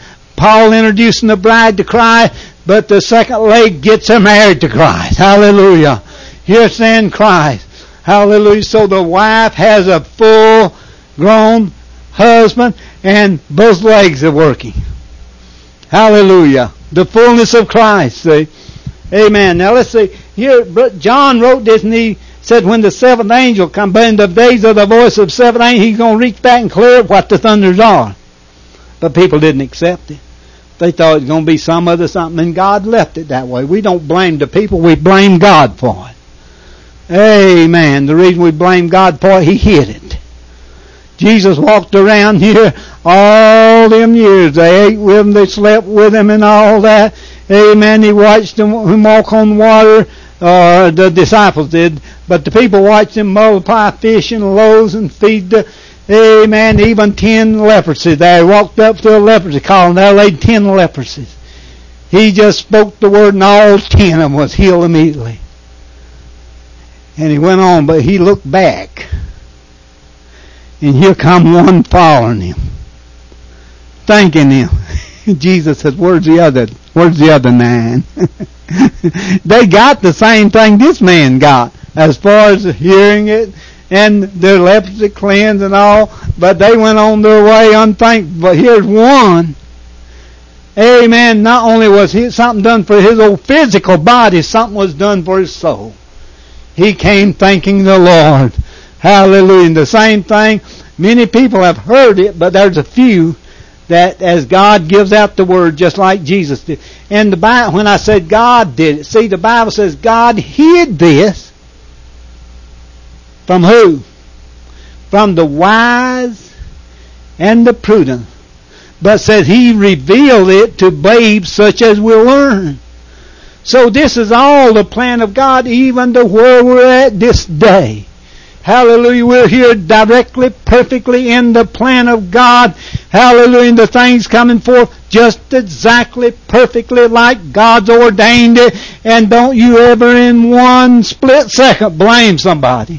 the bride to Christ, but the second leg gets her married to Christ. Hallelujah. Here stands Christ. Hallelujah. So the wife has a full-grown husband, and both legs are working. Hallelujah. The fullness of Christ, see. Amen. Now let's see. Here, John wrote this, and he said when the seventh angel comes, but in the days of the voice of the seventh angel, He's going to reach back and clear up what the thunders are. But people didn't accept it. They thought it was going to be some other something, and God left it that way. We don't blame the people. We blame God for it. Amen. The reason we blame God for it, He hid it. Jesus walked around here all them years. They ate with Him, they slept with Him and all that. Amen. He watched Him walk on water. The disciples did. But the people watched Him multiply fish and loaves and feed the, amen, even 10 leprosy there. He walked up to a leprosy column. There laid 10 leprosies. He just spoke the word and all 10 of them was healed immediately. And He went on, but He looked back. And here come one following Him, thanking Him. Jesus said, where's the other 9? They got the same thing this man got, as far as hearing it, and their leprosy cleansed and all, but they went on their way unthankful. But here's one. Amen. Not only was something done for his old physical body, something was done for his soul. He came thanking the Lord. Hallelujah. And the same thing, many people have heard it, but there's a few that as God gives out the word, just like Jesus did. And the Bible, when I said God did it, see, the Bible says God hid this from who? From the wise and the prudent. But says He revealed it to babes such as will learn. So this is all the plan of God, even to where we're at this day. Hallelujah. We're here directly, perfectly in the plan of God. Hallelujah. And the things coming forth just exactly, perfectly like God's ordained it. And don't you ever in one split second blame somebody,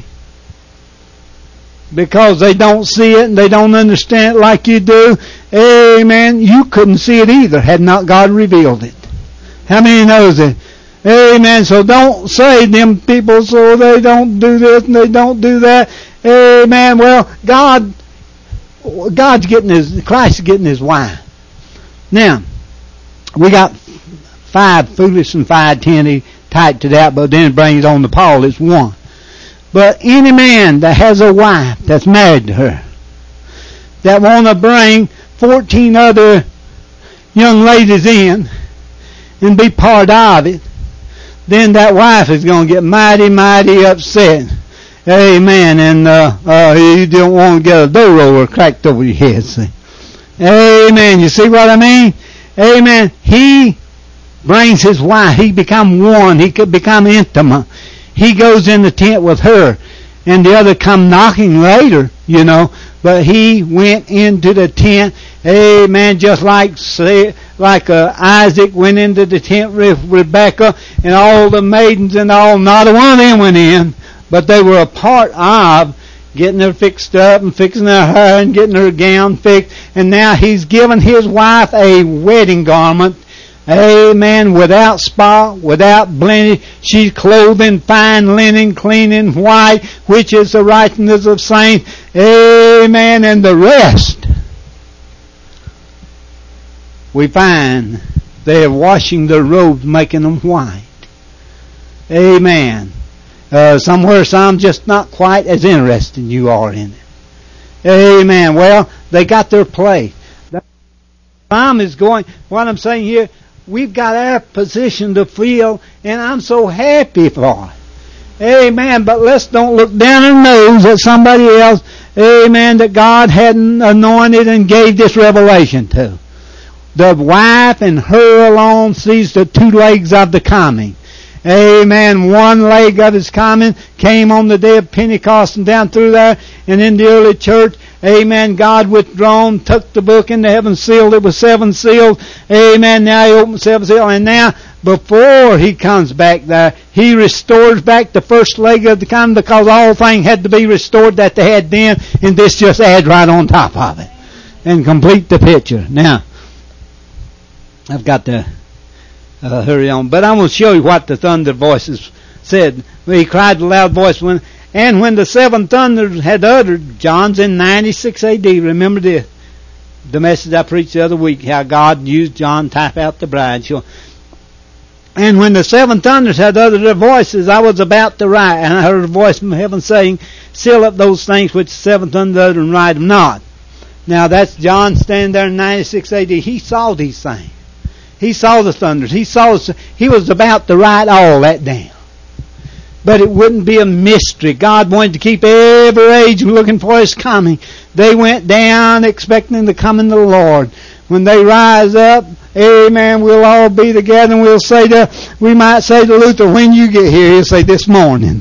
because they don't see it and they don't understand it like you do. Amen. You couldn't see it either had not God revealed it. How many knows it? Amen. So don't say them people, so they don't do this and they don't do that. Amen. Well, Christ is getting His wine. Now, we got 5 foolish and 5 10. He typed it out, but then it brings on to Paul. It's 1. But any man that has a wife that's married to her, that want to bring 14 other young ladies in and be part of it, then that wife is going to get mighty, mighty upset. Amen. And you don't want to get a door roller cracked over your head. See? Amen. You see what I mean? Amen. He brings his wife. He become one. He could become intimate. He goes in the tent with her, and the other come knocking later, you know. But he went into the tent, amen, just like Isaac went into the tent with Rebekah, and all the maidens and all, not a one of them went in, but they were a part of getting her fixed up and fixing her hair and getting her gown fixed. And now he's given his wife a wedding garment, amen, without spot, without blemish. She's clothed in fine linen, clean and white, which is the righteousness of saints. Amen. And the rest we find they are washing their robes, making them white. Amen. Somewhere some just not quite as interested you are in it. Amen. Well, they got their place. Time is going, what I'm saying here, we've got our position to fill, and I'm so happy for it. Amen. But let's don't look down our nose at somebody else, amen, that God hadn't anointed and gave this revelation to. The wife and her alone sees the two legs of the coming. Amen. One leg of his coming came on the day of Pentecost and down through there and in the early church. Amen. God withdrawn, took the book into heaven, sealed it with 7 seals. Amen. Now he opened 7 seals. And now, before he comes back there, he restores back the first leg of the coming, because all things had to be restored that they had then, and this just adds right on top of it and complete the picture. Now, I've got to hurry on, but I'm going to show you what the thunder voices said. He cried with a loud voice, when the 7 thunders had uttered, John's in 96 AD, remember this, the message I preached the other week, how God used John to type out the bride. And when the 7 thunders had uttered their voices, I was about to write, and I heard a voice from heaven saying, seal up those things which the 7 thunders uttered and write them not. Now that's John standing there in 96 AD. He saw these things. He saw the thunders. He was about to write all that down. But it wouldn't be a mystery. God wanted to keep every age looking for His coming. They went down expecting the coming of the Lord. When they rise up, amen, we'll all be together, and we might say to Luther, when you get here, he'll say, this morning.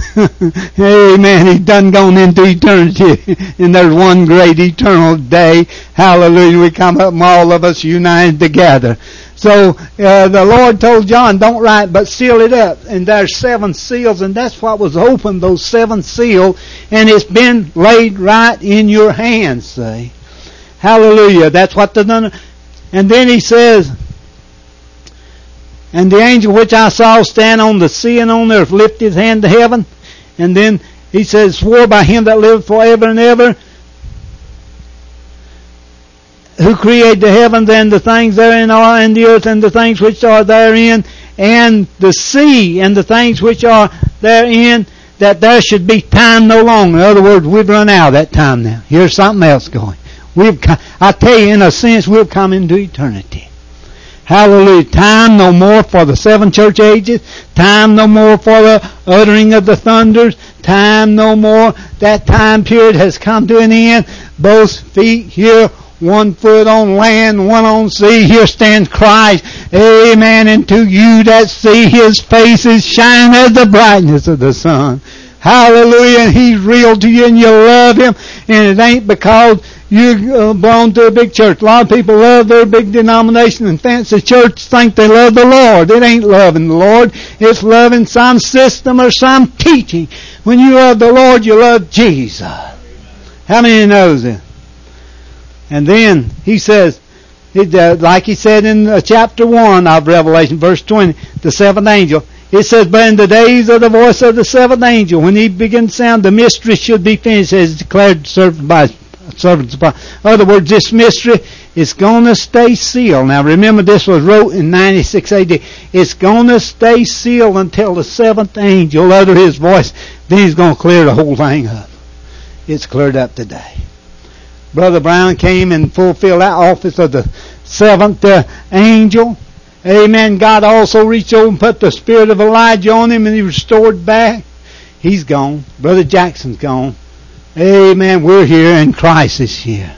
Amen. He's done gone into eternity, and there's one great eternal day. Hallelujah. We come up and all of us united together. So the Lord told John, don't write, but seal it up. And there's 7 seals, and that's what was opened, those 7 seals, and it's been laid right in your hands, see. Hallelujah. That's what the... And then he says, and the angel which I saw stand on the sea and on the earth lifted his hand to heaven. And then he says, swore by him that liveth forever and ever, who created the heavens and the things therein are, and the earth and the things which are therein, and the sea and the things which are therein, that there should be time no longer. In other words, we've run out of that time now. Here's something else going. I tell you, in a sense, we've come into eternity. Hallelujah. Time no more for the 7 church ages. Time no more for the uttering of the thunders. Time no more. That time period has come to an end. Both feet here, 1 foot on land, 1 on sea. Here stands Christ. Amen. And to you that see His face is shining as the brightness of the sun. Hallelujah. And He's real to you and you love Him. And it ain't because you belong to a big church. A lot of people love their big denomination and fancy church, think they love the Lord. It ain't loving the Lord. It's loving some system or some teaching. When you love the Lord, you love Jesus. How many knows it? And then he says, like he said in chapter 1 of Revelation, verse 20, the 7th angel, it says, but in the days of the voice of the 7th angel, when he begins to sound, the mystery should be finished, as declared by servants. In other words, this mystery is going to stay sealed. Now remember, this was wrote in 96 AD. It's going to stay sealed until the 7th angel utter his voice. Then he's going to clear the whole thing up. It's cleared up today. Brother Brown came and fulfilled that office of the 7th angel. Amen. God also reached over and put the spirit of Elijah on him, and he restored back. He's gone. Brother Jackson's gone. Amen. We're here and Christ is here.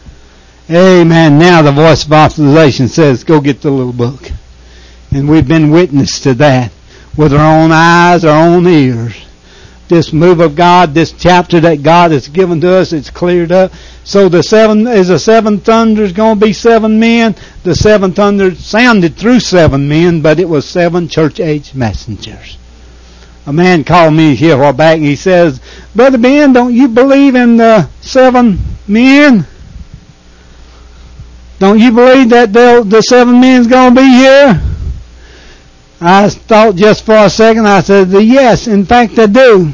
Amen. Now the voice of authorization says, go get the little book. And we've been witness to that with our own eyes, our own ears. This move of God, this chapter that God has given to us, it's cleared up. So the 7 thunders going to be 7 men. The 7 thunders sounded through 7 men, but it was 7 church age messengers. A man called me here a while back and he says, Brother Ben, don't you believe in the 7 men? Don't you believe that the 7 men's going to be here? I thought just for a second. I said, yes, in fact I do.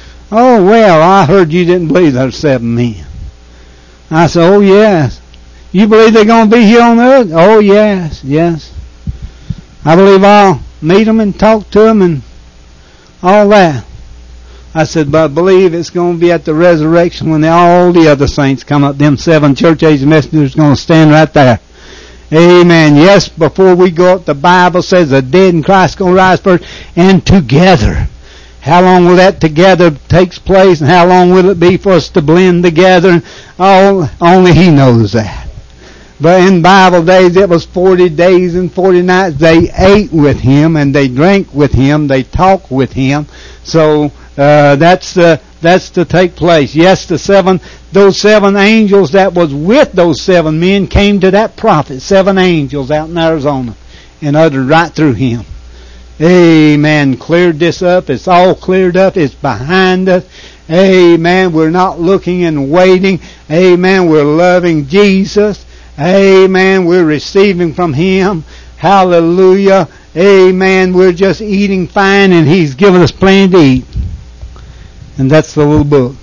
Oh, well, I heard you didn't believe there's 7 men. I said, oh, yes. You believe they're going to be here on earth? Oh, yes, yes. I believe I'll meet them and talk to them and all that. I said, but I believe it's going to be at the resurrection when all the other saints come up. Them 7 church-age messengers are going to stand right there. Amen. Yes, before we go up, the Bible says the dead in Christ are going to rise first, and together. How long will that together takes place, and how long will it be for us to blend together? Oh, only He knows that. But in Bible days, it was 40 days and 40 nights. They ate with Him, and they drank with Him, they talked with Him. So that's to take place. Yes, those 7 angels that was with those 7 men came to that prophet, 7 angels out in Arizona, and uttered right through him. Amen. Cleared this up. It's all cleared up. It's behind us. Amen. We're not looking and waiting. Amen. We're loving Jesus. Amen. We're receiving from Him. Hallelujah. Amen. We're just eating fine, and He's given us plenty to eat. And that's the little book.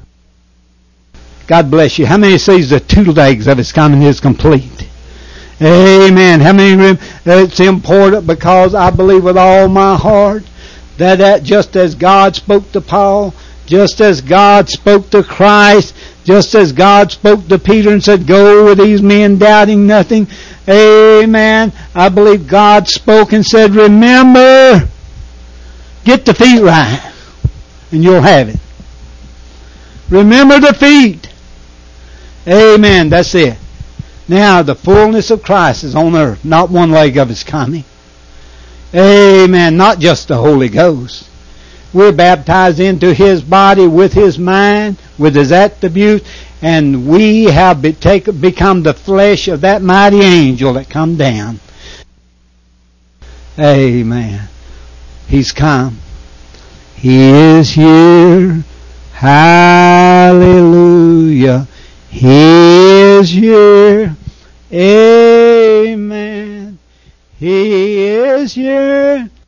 God bless you. How many sees the 2 legs of His coming is complete? Amen. How many? It's important because I believe with all my heart that just as God spoke to Paul, just as God spoke to Christ, just as God spoke to Peter and said, go with these men doubting nothing. Amen. I believe God spoke and said, remember, get the feet right, and you'll have it. Remember the feet. Amen. That's it. Now, the fullness of Christ is on earth, not one leg of His coming. Amen. Not just the Holy Ghost. We're baptized into His body with His mind, with His attributes, and we have become the flesh of that mighty angel that come down. Amen. He's come. He is here. Hallelujah. He is here. Amen. He is here.